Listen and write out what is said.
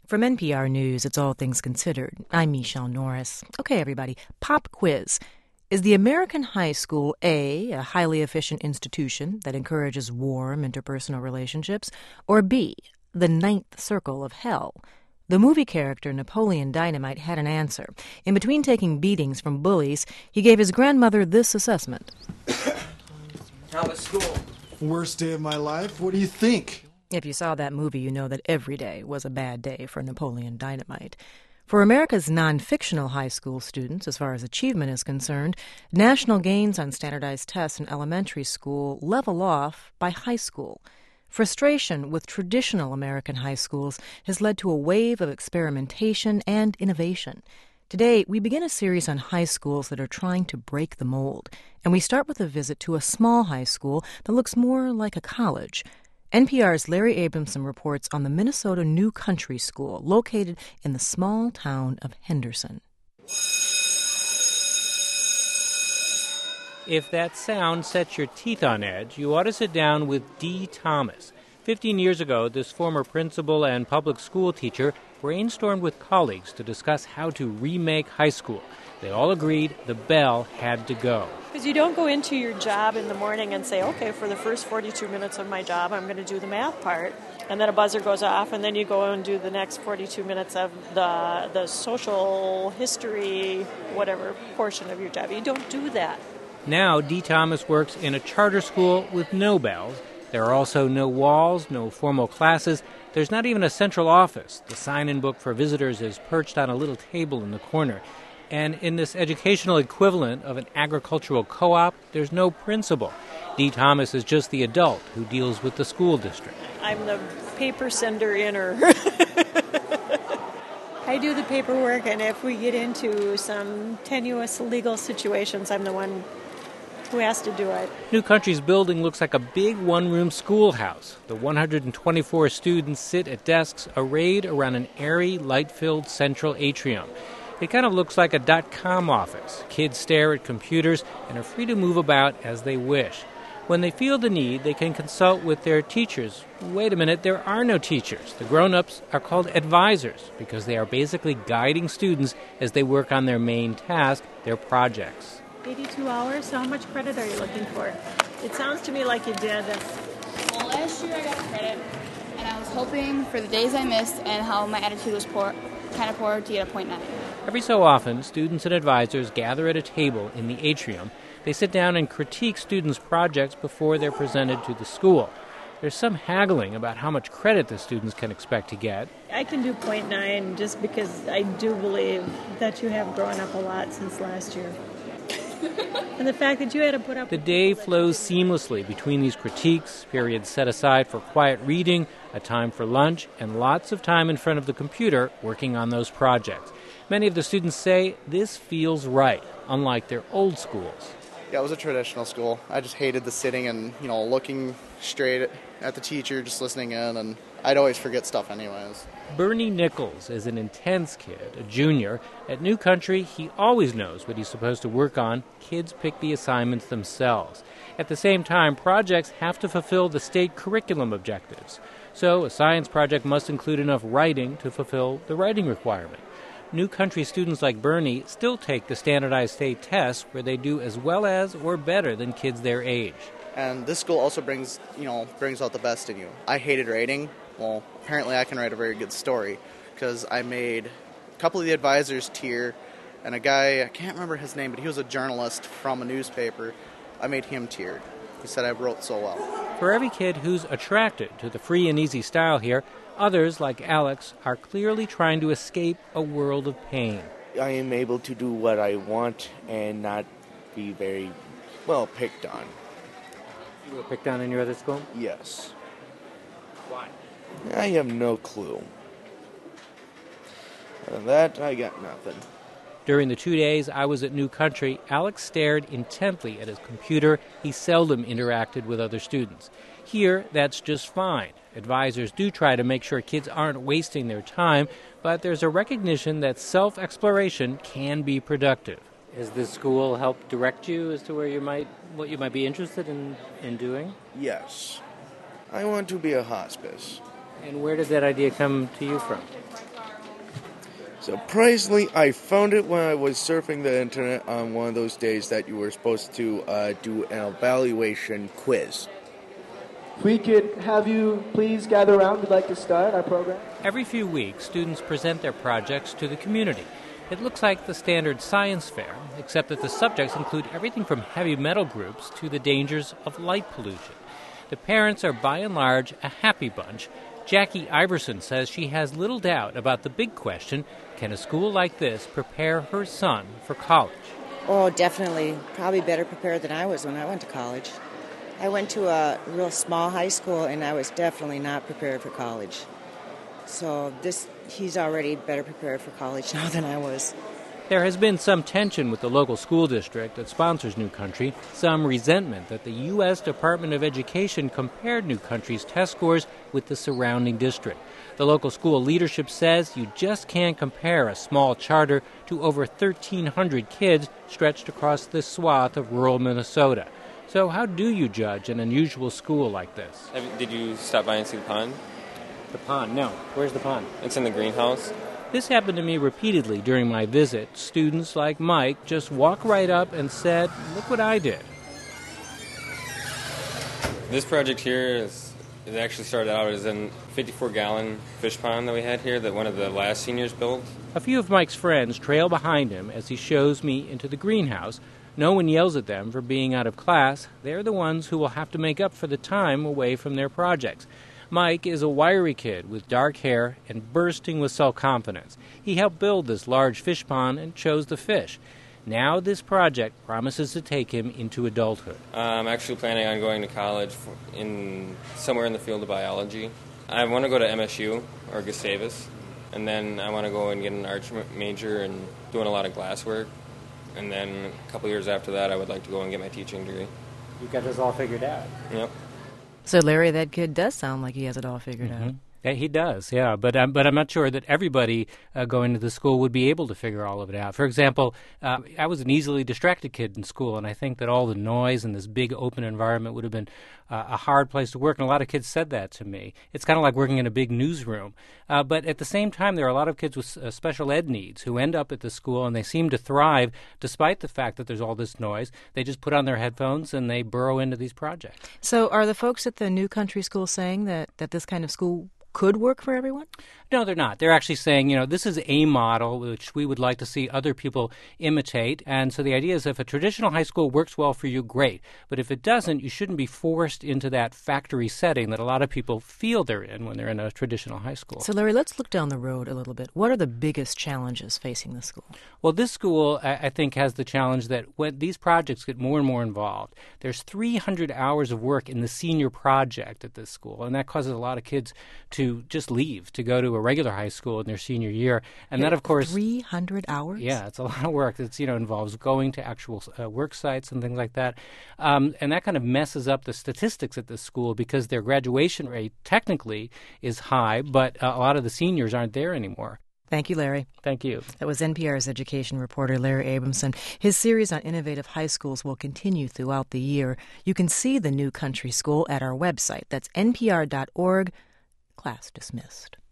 From NPR News, it's All Things Considered. I'm Michelle Norris. Okay, everybody, pop quiz. Is the American high school A highly efficient institution that encourages warm interpersonal relationships, or B, the ninth circle of hell? The movie character Napoleon Dynamite had an answer. In between taking beatings from bullies, he gave his grandmother this assessment. How was school? Worst day of my life? What do you think? If you saw that movie, you know that every day was a bad day for Napoleon Dynamite. For America's non-fictional high school students, as far as achievement is concerned, national gains on standardized tests in elementary school level off by high school. Frustration with traditional American high schools has led to a wave of experimentation and innovation. Today, we begin a series on high schools that are trying to break the mold, and we start with a visit to a small high school that looks more like a college. NPR's Larry Abramson reports on the Minnesota New Country School, located in the small town of Henderson. If that sound sets your teeth on edge, you ought to sit down with Dee Thomas. 15 years ago, this former principal and public school teacher brainstormed with colleagues to discuss how to remake high school. They all agreed the bell had to go. Because you don't go into your job in the morning and say, okay, for the first 42 minutes of my job, I'm going to do the math part. And then a buzzer goes off, and then you go and do the next 42 minutes of the social history, whatever portion of your job. You don't do that. Now, Dee Thomas works in a charter school with no bells. There are also no walls, no formal classes. There's not even a central office. The sign-in book for visitors is perched on a little table in the corner. And in this educational equivalent of an agricultural co-op, there's no principal. Dee Thomas is just the adult who deals with the school district. I'm the paper sender-inner. I do the paperwork, and if we get into some tenuous legal situations, I'm the one who has to do it. New Country's building looks like a big one-room schoolhouse. The 124 students sit at desks arrayed around an airy, light-filled central atrium. It kind of looks like a .com office. Kids stare at computers and are free to move about as they wish. When they feel the need, they can consult with their teachers. Wait a minute, there are no teachers. The grown-ups are called advisors because they are basically guiding students as they work on their main task, their projects. 82 hours? So how much credit are you looking for? It sounds to me like you did. Well, last year I got credit, and I was hoping for the days I missed and how my attitude was kind of poor to get a .9. Every so often, students and advisors gather at a table in the atrium. They sit down and critique students' projects before they're presented to the school. There's some haggling about how much credit the students can expect to get. I can do .9 just because I do believe that you have grown up a lot since last year. And the fact that you had to put up... The day flows seamlessly between these critiques, periods set aside for quiet reading, a time for lunch, and lots of time in front of the computer working on those projects. Many of the students say this feels right, unlike their old schools. Yeah, it was a traditional school. I just hated the sitting and, looking straight at the teacher, just listening in, and I'd always forget stuff anyways. Bernie Nichols is an intense kid, a junior. At New Country, he always knows what he's supposed to work on. Kids pick the assignments themselves. At the same time, projects have to fulfill the state curriculum objectives. So a science project must include enough writing to fulfill the writing requirement. New Country students like Bernie still take the standardized state tests where they do as well as or better than kids their age. And this school also brings out the best in you. I hated writing. Well, apparently I can write a very good story because I made a couple of the advisors tear, and a guy, I can't remember his name, but he was a journalist from a newspaper. I made him tear. He said I wrote so well. For every kid who's attracted to the free and easy style here, others, like Alex, are clearly trying to escape a world of pain. I am able to do what I want and not be very, picked on. You were picked on in your other school? Yes. Why? I have no clue. Other than that, I got nothing. During the 2 days I was at New Country, Alex stared intently at his computer. He seldom interacted with other students. Here, that's just fine. Advisors do try to make sure kids aren't wasting their time, but there's a recognition that self-exploration can be productive. Has this school helped direct you as to what you might be interested in doing? Yes. I want to be a hospice. And where did that idea come to you from? Surprisingly, I found it when I was surfing the internet on one of those days that you were supposed to do an evaluation quiz. If we could have you please gather around, we'd like to start our program. Every few weeks, students present their projects to the community. It looks like the standard science fair, except that the subjects include everything from heavy metal groups to the dangers of light pollution. The parents are by and large a happy bunch. Jackie Iverson says she has little doubt about the big question, can a school like this prepare her son for college? Oh, definitely. Probably better prepared than I was when I went to college. I went to a real small high school, and I was definitely not prepared for college. So he's already better prepared for college now than I was. There has been some tension with the local school district that sponsors New Country, some resentment that the U.S. Department of Education compared New Country's test scores with the surrounding district. The local school leadership says you just can't compare a small charter to over 1,300 kids stretched across this swath of rural Minnesota. So how do you judge an unusual school like this? Did you stop by and see the pond? The pond? No. Where's the pond? It's in the greenhouse. This happened to me repeatedly during my visit. Students like Mike just walked right up and said, look what I did. This project here it actually started out as a 54-gallon fish pond that we had here that one of the last seniors built. A few of Mike's friends trail behind him as he shows me into the greenhouse. No one yells at them for being out of class. They're the ones who will have to make up for the time away from their projects. Mike is a wiry kid with dark hair and bursting with self-confidence. He helped build this large fish pond and chose the fish. Now this project promises to take him into adulthood. I'm actually planning on going to college somewhere in the field of biology. I want to go to MSU or Gustavus, and then I want to go and get an arts major and doing a lot of glasswork. And then a couple years after that, I would like to go and get my teaching degree. You've got this all figured out. Yep. So, Larry, that kid does sound like he has it all figured out. Yeah, he does, yeah. But I'm not sure that everybody going to the school would be able to figure all of it out. For example, I was an easily distracted kid in school, and I think that all the noise in this big open environment would have been a hard place to work. And a lot of kids said that to me. It's kind of like working in a big newsroom. But at the same time, there are a lot of kids with special ed needs who end up at the school, and they seem to thrive despite the fact that there's all this noise. They just put on their headphones and they burrow into these projects. So are the folks at the New Country School saying that this kind of school could work for everyone? No, they're not. They're actually saying, this is a model which we would like to see other people imitate. And so the idea is if a traditional high school works well for you, great. But if it doesn't, you shouldn't be forced into that factory setting that a lot of people feel they're in when they're in a traditional high school. So, Larry, let's look down the road a little bit. What are the biggest challenges facing the school? Well, this school, I think, has the challenge that when these projects get more and more involved, there's 300 hours of work in the senior project at this school, and that causes a lot of kids to just leave, to go to a regular high school in their senior year. And that, of course... 300 hours? Yeah, it's a lot of work. It's, involves going to actual work sites and things like that. And that kind of messes up the statistics at this school because their graduation rate technically is high, but a lot of the seniors aren't there anymore. Thank you, Larry. Thank you. That was NPR's education reporter, Larry Abramson. His series on innovative high schools will continue throughout the year. You can see the New Country School at our website. That's npr.org. Class dismissed.